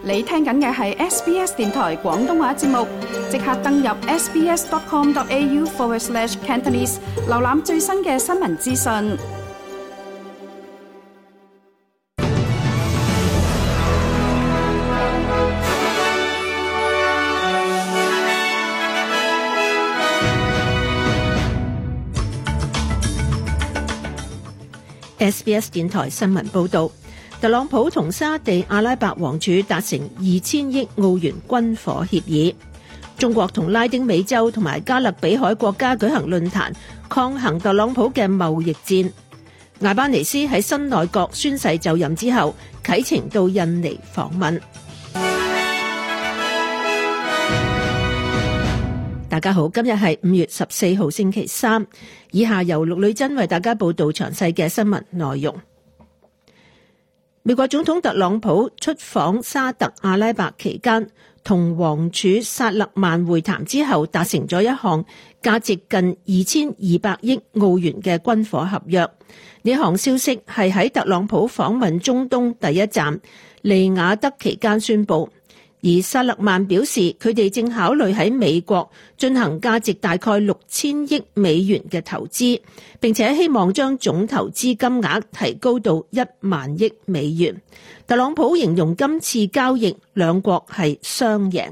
你聽緊嘅係 SBS 電台廣東話節目，即刻登入 sbs.com.au/Cantonese 瀏覽最新嘅新聞資訊。 SBS 電台新聞報導，特朗普同沙地阿拉伯王儲達成2000億澳元軍火協議。中國同拉丁美洲同埋加勒比海國家舉行論壇，抗衡特朗普嘅貿易戰。艾班尼斯喺新內閣宣誓就任之後，啟程到印尼訪問。大家好，今日係5月14號星期三，以下由陸女珍為大家報道詳細嘅新聞內容。美國總統特朗普出訪沙特阿拉伯期間，同王儲薩勒曼會談之後，達成咗一項價值近2200億澳元嘅軍火合約。呢項消息係喺特朗普訪問中東第一站利雅得期間宣布。而薩勒曼表示，佢哋正考慮喺美國進行價值大概6000億美元嘅投資，並且希望將總投資金額提高到1萬億美元。特朗普形容今次交易兩國係雙贏。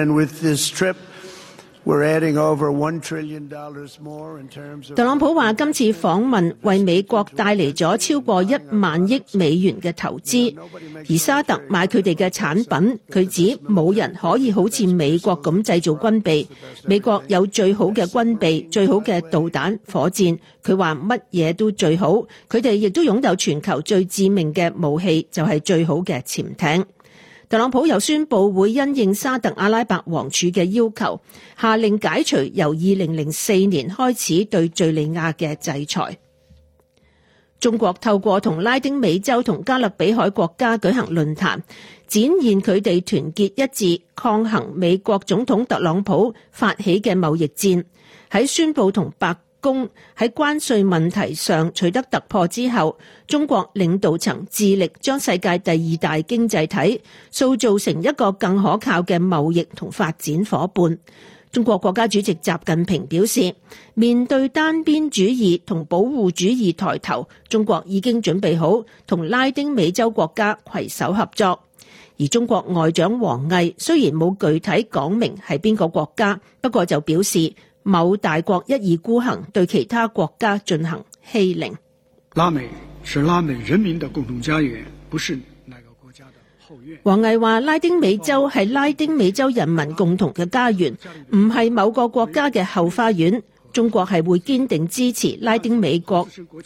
特朗普話今次訪問為美國帶嚟咗超過1萬億美元嘅投資，而沙特買佢哋嘅產品，佢指冇人可以好似美國咁製造軍備，美國有最好嘅軍備、最好嘅導彈、火箭，佢話乜嘢都最好，佢哋亦都擁有全球最致命嘅武器，就係最好嘅潛艇。特朗普又宣布會因應沙特阿拉伯王儲嘅要求，下令解除由2004年開始對敘利亞嘅制裁。中國透過同拉丁美洲同加勒比海國家舉行論壇，展現佢哋團結一致，抗衡美國總統特朗普發起嘅貿易戰。喺宣布同白宮喺關稅問題上取得突破之後，中國領導層致力將世界第2大經濟體塑造成一個更可靠嘅貿易同發展夥伴。中國國家主席習近平表示，面對單邊主義同保護主義抬頭，中國已經準備好同拉丁美洲國家攜手合作。而中國外長王毅雖然冇具體講明係邊個國家，不過就表示某大國一意孤行，對其他國家進行欺凌。 拉美是拉美人民的共同家園，不是哪個國家的後院。 王毅話：拉丁美洲係拉丁美洲人民共同嘅家園，唔係某個國家嘅後花園。中國係會堅定支持拉丁美國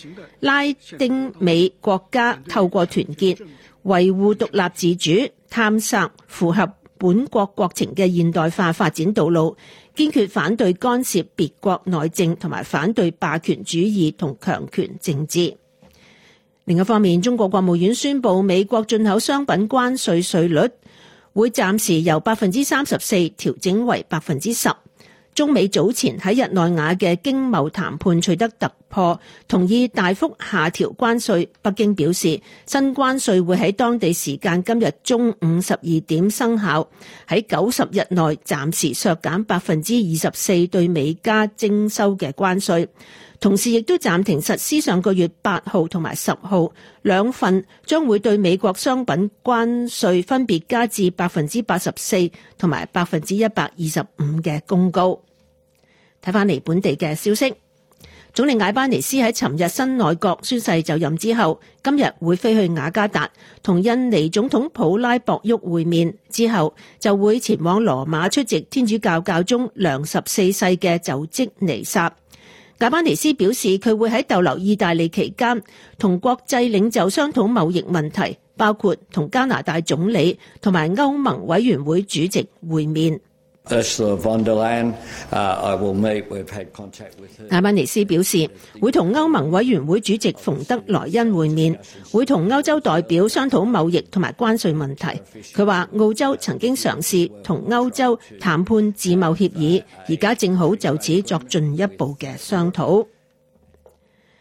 家透過團結維護獨立自主，探索符合本國國情嘅現代化發展道路，堅決反對干涉別國內政同埋反對霸權主義同強權政治。另一方面，中國國務院宣布美國進口商品關稅稅率會暫時由 34% 調整為 10%。中美早前喺日內瓦嘅經貿談判取得突破，同意大幅下調關稅。北京表示，新關稅會喺當地時間今日中午12點生效，喺90日內暫時削減 24% 對美加徵收嘅關稅，同時亦都暫停實施上個月8號同埋10號兩份將會對美國商品關稅分別加至 84% 同埋 125% 嘅公告。睇返嚟本地嘅消息，總理艾班尼斯喺尋日新內閣宣誓就任之後，今日會飛去雅加達同印尼總統普拉博沃會面，之後就會前往羅馬出席天主教教宗良14世嘅就職彌撒。艾班尼斯表示，佢會喺逗留意大利期間同國際領袖商討貿易問題，包括同加拿大總理同埋歐盟委員會主席會面。艾班尼斯表示，會同歐盟委員會主席馮德萊恩會面，會同歐洲代表商討貿易同埋關稅問題。佢話澳洲曾經嘗試同歐洲談判自貿協議，而家正好就此作進一步嘅商討。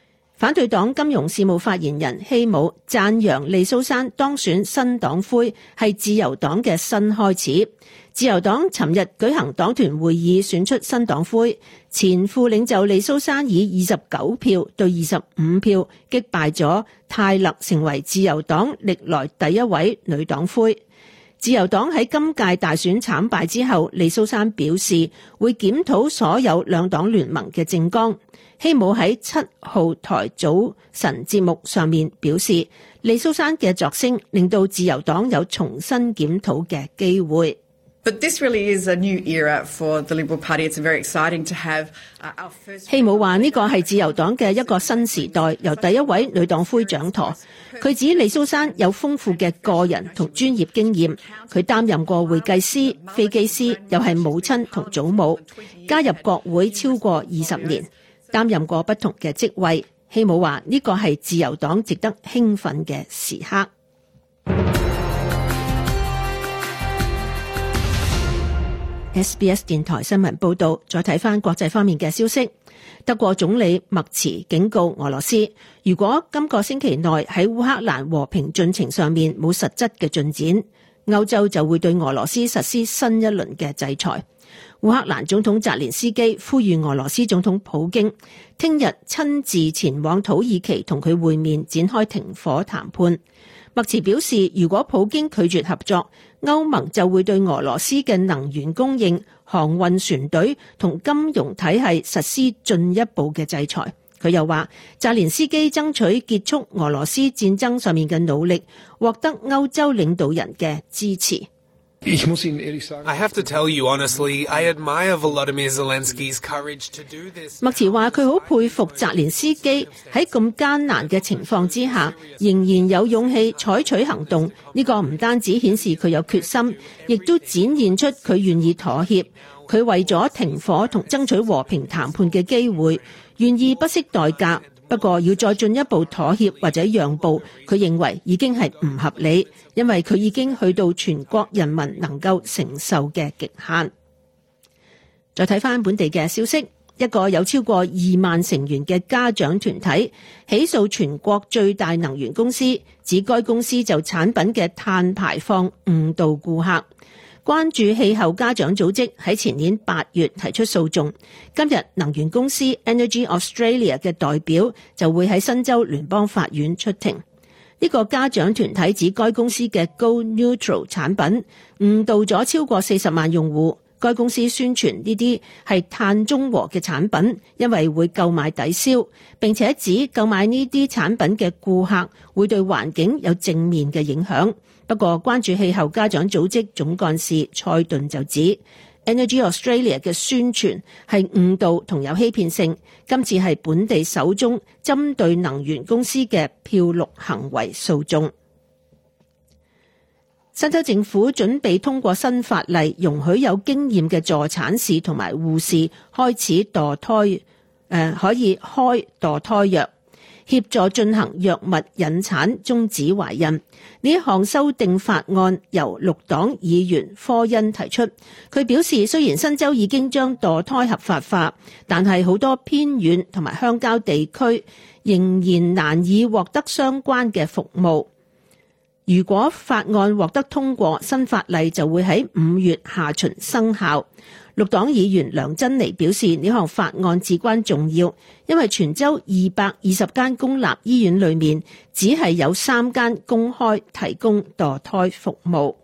反對黨金融事務發言人希姆讚揚利蘇珊當選新黨魁係自由黨嘅新開始。自由黨尋日舉行黨團會議選出新黨魁，前副領袖利蘇珊以29票對25票擊敗咗泰勒，成為自由黨歷來第一位女黨魁。自由黨喺今屆大選慘敗之後，利蘇珊表示會檢討所有兩黨聯盟嘅政綱。希姆喺7號台早晨節目上面表示，利蘇珊嘅作聲令到自由黨有重新檢討嘅機會。 But this really is a new era for the Liberal Party. It's very exciting to have our first. 希姆話呢個係自由黨嘅一個新時代，由第一位女黨魁掌舵。佢指利蘇珊有豐富嘅個人同專業經驗，佢擔任過會計師、飛機師，又係母親同祖母，加入國會超過20年，擔任過不同嘅職位。希姆話呢個係自由黨值得興奮嘅時刻。SBS 電台新聞報道，再睇返國際方面嘅消息。德國總理默茨警告俄羅斯，如果今個星期內喺烏克蘭和平進程上面冇實質嘅進展，歐洲就會對俄羅斯實施新一輪嘅制裁。烏克蘭總統澤連斯基呼籲俄羅斯總統普京聽日親自前往土耳其同佢會面，展開停火談判。默茨表示，如果普京拒絕合作，歐盟就會對俄羅斯嘅能源供應、航運船隊同金融體系實施進一步嘅制裁。佢又話，澤連斯基爭取結束俄羅斯戰爭上面嘅努力，獲得歐洲領導人嘅支持。 I have to tell you honestly, I admire Volodymyr Zelensky's courage to do this. 默茨話佢好佩服澤連斯基喺咁艱難嘅情況之下，仍然有勇氣採取行動。呢個唔單止顯示佢有決心，亦都展現出佢願意妥協。佢為咗停火同爭取和平談判嘅機會，願意不惜代價。不過要再進一步妥協或者讓步，佢認為已經係唔合理，因為佢已經去到全國人民能夠承受嘅極限。再睇返本地嘅消息，一個有超過2萬成員嘅家長團體起訴全國最大能源公司，指該公司就產品嘅碳排放誤導顧客。關注氣候家長組織喺前年8月提出訴訟，今日能源公司 Energy Australia 嘅代表就會喺新州聯邦法院出庭。呢個家長團體指該公司嘅 Go Neutral 產品誤導咗超過40萬用戶。該公司宣傳呢啲係碳中和嘅產品，因為會購買抵消，並且指購買呢啲產品嘅顧客會對環境有正面嘅影響。不過，關注氣候家長組織總幹事蔡頓就指 Energy Australia 嘅宣傳係誤導同有欺騙性，今次係本地首宗針對能源公司嘅漂綠行為訴訟。新州政府準備通過新法例，容許有經驗嘅助產士同埋護士開始可以開墮胎藥，協助進行藥物引產終止懷孕。呢一項修訂法案由綠黨議員科恩提出。佢表示，雖然新州已經將墮胎合法化，但係好多偏遠同埋鄉郊地區仍然難以獲得相關嘅服務。如果法案獲得通過，新法例就會喺5月下旬生效。綠黨議員梁珍妮表示，呢項法案至關重要，因為全州220間公立醫院裏面只係有3間公開提供墮胎服務。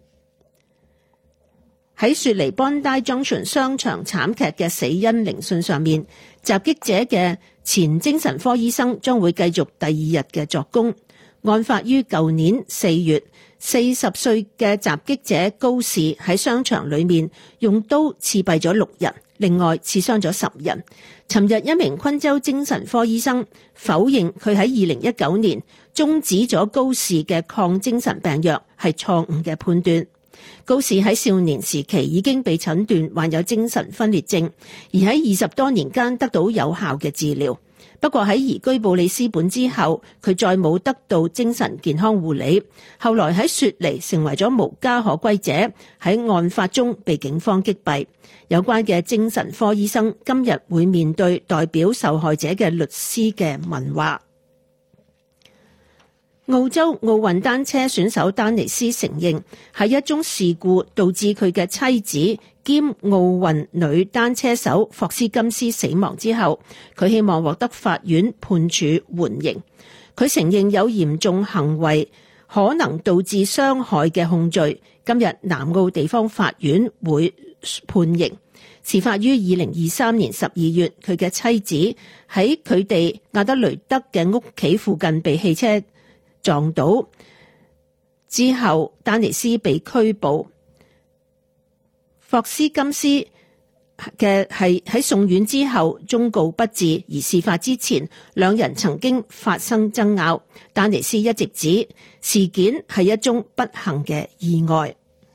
喺雪梨 Bondi Junction 商場慘劇嘅死因聆訊上面，襲擊者嘅前精神科醫生將會繼續第2日嘅作供。案發於舊年4月，40歲嘅襲擊者高士喺商場裏面用刀刺斃咗6人，另外刺傷咗10人。尋日一名昆州精神科醫生否認佢喺2019年終止咗高士嘅抗精神病藥係錯誤嘅判斷。高士喺少年時期已經被診斷患有精神分裂症，而喺20多年間得到有效嘅治療。 不過喺移居布里斯本之後，佢再冇得到精神健康護理。後來喺雪梨成為咗無家可歸者，喺案發中被警方擊斃。有關嘅精神科醫生今日會面對代表受害者嘅律師嘅問話。澳洲奧運單車選手丹尼斯承認喺一宗事故導致佢嘅妻子兼奧運女單車手霍斯金斯死亡之後，佢希望獲得法院判處緩刑。佢承認有嚴重行為可能導致傷害嘅控罪。今日南澳地方法院會判刑。事發於2023年12月，佢嘅妻子喺佢哋亞德雷德嘅屋企附近被汽車撞倒之後，丹尼斯被拘捕。霍斯金斯嘅係喺送院之後終告不治，而事發之前兩人曾經發生爭拗。丹尼斯一直指事件係一宗不幸嘅意外。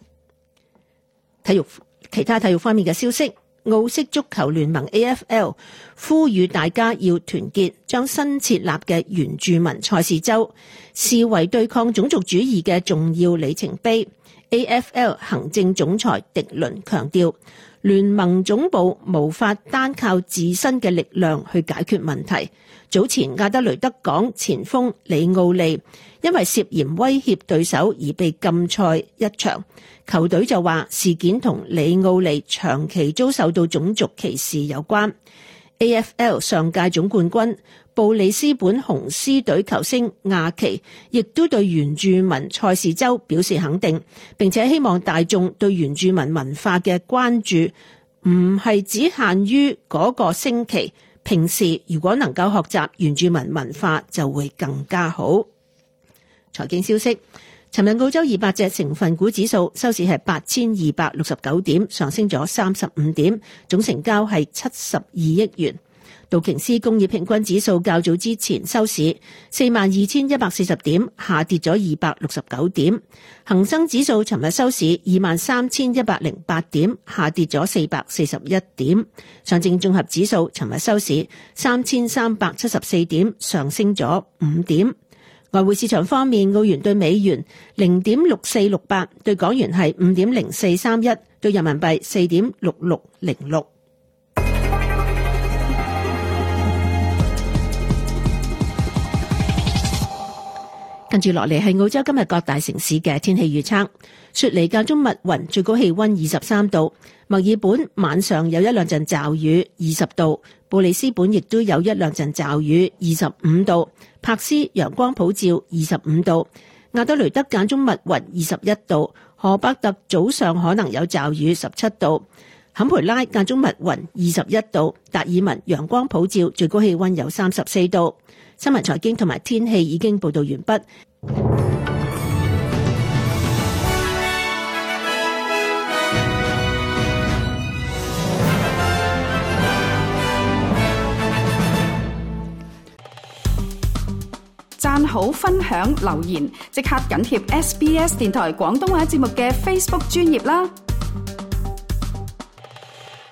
其他體育方面嘅消息，澳式足球聯盟 AFL 呼籲大家要團結，將新設立嘅原住民賽事週視為對抗種族主義嘅重要里程碑。AFL 行政總裁迪倫強調，聯盟總部無法單靠自身嘅力量去解決問題。早前亞德雷德港前鋒李奧利因為涉嫌威脅對手而被禁賽一場，球隊就話事件同李奧利長期遭受到種族歧視有關。AFL 上屆總冠軍布里斯本紅獅隊球星亞奇亦都對原住民賽事週表示肯定，並且希望大眾對原住民文化嘅關注唔係只限於嗰個星期，平時如果能夠學習原住民文化就會更加好。財經消息，尋日澳洲200隻成分股指數收市係8269點，上升咗35點，總成交係72億元。道瓊斯工業平均指數較早之前收市42,140點，下跌咗269點。恒生指數尋日收市23,108點，下跌咗441點。上證綜合指數尋日收市3,374點，上升咗5點。外匯市場方面，澳元對美元0.6468，對港元係5.0431，對人民幣4.6606。跟住落嚟係澳洲今日各大城市嘅天氣預測。雪梨間中密雲，最高氣溫23度；墨爾本晚上有一兩陣驟雨，20度；布里斯本亦都有一兩陣驟雨，25度；柏斯陽光普照，25度；亞德雷德間中密雲，21度；荷伯特早上可能有驟雨，17度；坎培拉間中密雲，21度；達爾文陽光普照，最高氣溫有34度。新聞財經同埋天氣已經報道完畢。 讚好、分享、留言，即刻緊貼SBS 電台廣東話節目嘅 Facebook 專頁啦！